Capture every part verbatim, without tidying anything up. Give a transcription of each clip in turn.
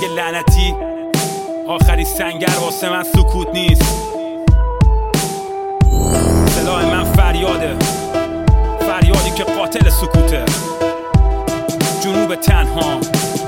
لعنتی. آخری سنگر واسه من سکوت نیست، صدای من فریاده، فریادی که قاتل سکوته. جنوب تنها،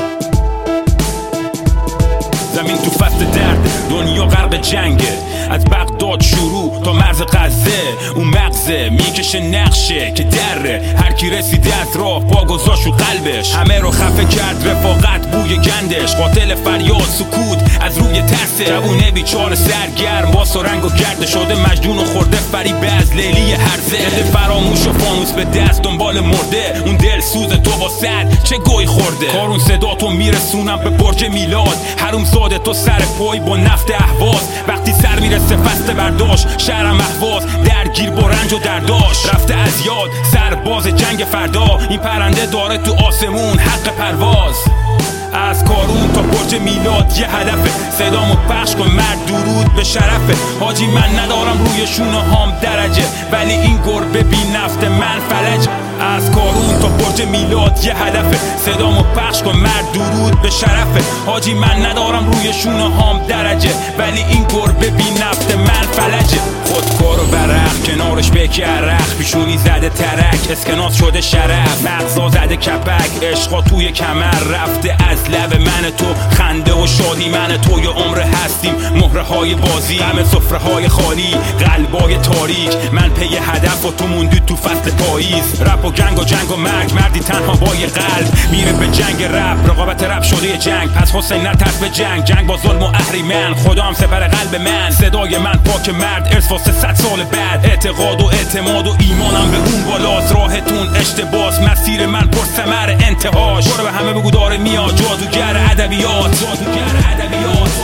زمین تو فصل درد، دنیا غرق جنگه. از بغداد شروع تا مرز غزه، اون مغزه میکشه نقشه که دره. هر کی رسیده از راه پا گذاشت رو قلبش، همه رو خفه کرد رفاقت بوی گندش. قاتل فریاد سکوت از روی ترسه، جوونه بیچاره سرگرم باس و رنگ و گرده شده مجنون و خورده فریبه از لیلی هرزه. دل فراموش و فانوس به دست دنبال مرده، اون دل سوز تو با صد چه گوی خورده. کارون صدا تو میرسونم به برج میلاد، حروم زاده تو سر پای با نفت اهواز. وقتی سر میرسه فصل برداشت، شهرم احواز درگیر با رنج و درداش. رفته از یاد سرباز جنگ فردا، این پرنده داره تو آسمون حق پرواز. از کارون تا برج میلاد یه هدفه، صدامو پخش کن مرد درود به شرفه. حاجی من ندارم روی شونه هام درجه، ولی این گربه بی نفت من فلج. از کارون تا برج میلاد یه هدفه، صدامو پخش کن مرد درود به شرفه. حاجی من ندارم روی شونه هام درجه، ولی این گربه بی نفت من فلجه. خودکار و برق کنارش بکی عرق، پیشونی زده ترک اسکناس شده شرف. مغزا زده کپک عشقا توی کمر رفته از لب من تو. خنده و شادی من تو یه عمر هستیم، مهره های بازی غم سفره های خالی قلبای تاریک. من پی هدف و تو موندی تو فصل پاییز. رپ و گنگ و جنگ و مرگ، مردی تنها با یه قلب میره به جنگ رپ. رقابت رپ شده یه جنگ، پس حسین نترس به جنگ. جنگ با ظلم و اهریمن، خدا هم سپر قلب من. صدای من پاک مرد ارث واسه صد سال بعد. اعتقاد و اعتماد و ایمانم به اون بالاست. راهتون اشتباس، مسیر من پر ثمر انتهاش. برو به همه بگو داره میاد جادوگر ادبیات، جادوگر ادبیات.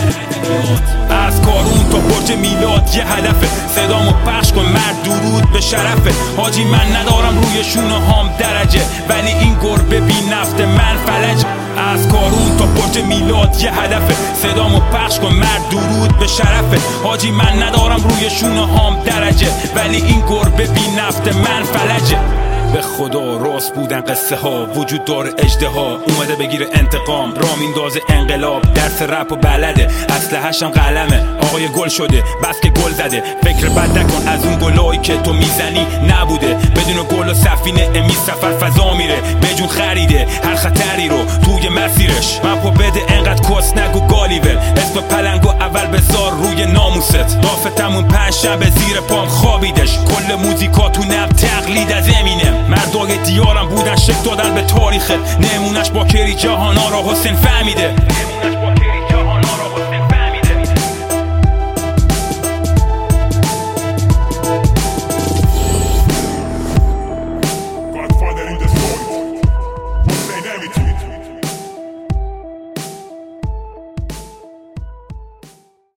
از کارون تا برج میلاد یه هدفه، صدامو پخش کن مرد درود به شرفه. حاجی من ندارم روی شونه هام درجه، ولی این گربه بی نفت من فلج. از کارون تا برج میلاد یه هدفه، صدامو پخش کن مرد درود به شرفه. حاجی من ندارم روی شونه هام درجه، ولی این گربه بی نفت من فلجه. به خدا راست بودن قصه ها، وجود داره اژدها اومده بگیره انتقام. را میندازه انقلاب، درس رپ و بلده، اسلحه‌ش هم قلمه. آقای گل شده بس که گل زده، فکر بد نکن از اون گلایی که تو میزنی نبوده. بدون گل و سفینه امی سفر فضا میره، بجون خریده هر خطری رو توی مسیرش. مپو بده انقدر کس نگو گالیور، اسم پلنگو اول بذار روی ناموست. دافتمون پنج شب زیر پام خوابیدش، کل موزیکاتونم تقلید از امینم. مردای دیارم بودن شک دادن به تاریخه، نمونش با کری جهانا را حسین فهمیده.